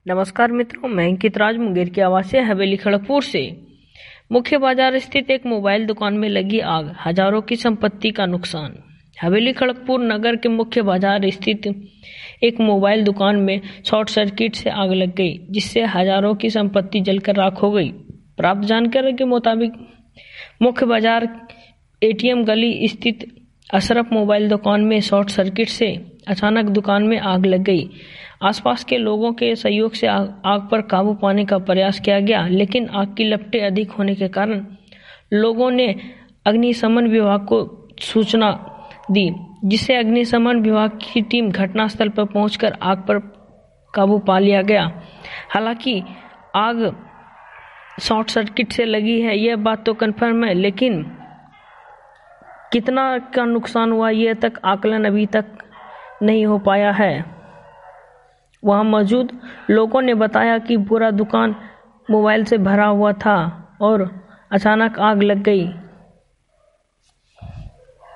नमस्कार मित्रों, मैं अंकित राज मुंगेर की आवासीय हवेली खड़गपुर से। मुख्य बाजार स्थित एक मोबाइल दुकान में लगी आग, हजारों की संपत्ति का नुकसान। हवेली खड़गपुर नगर के मुख्य बाजार स्थित एक मोबाइल दुकान में शॉर्ट सर्किट से आग लग गई, जिससे हजारों की संपत्ति जलकर राख हो गई। प्राप्त जानकारी के मुताबिक मुख्य बाजार एटीएम गली स्थित अशरफ मोबाइल दुकान में शॉर्ट सर्किट से अचानक दुकान में आग लग गई। आसपास के लोगों के सहयोग से आग पर काबू पाने का प्रयास किया गया, लेकिन आग की लपटें अधिक होने के कारण लोगों ने अग्निशमन विभाग को सूचना दी, जिससे अग्निशमन विभाग की टीम घटनास्थल पर पहुंचकर आग पर काबू पा लिया गया। हालांकि आग शॉर्ट सर्किट से लगी है, यह बात तो कन्फर्म है, लेकिन कितना का नुकसान हुआ यह तक आकलन अभी तक नहीं हो पाया है। वहां मौजूद लोगों ने बताया कि पूरा दुकान मोबाइल से भरा हुआ था और अचानक आग लग गई।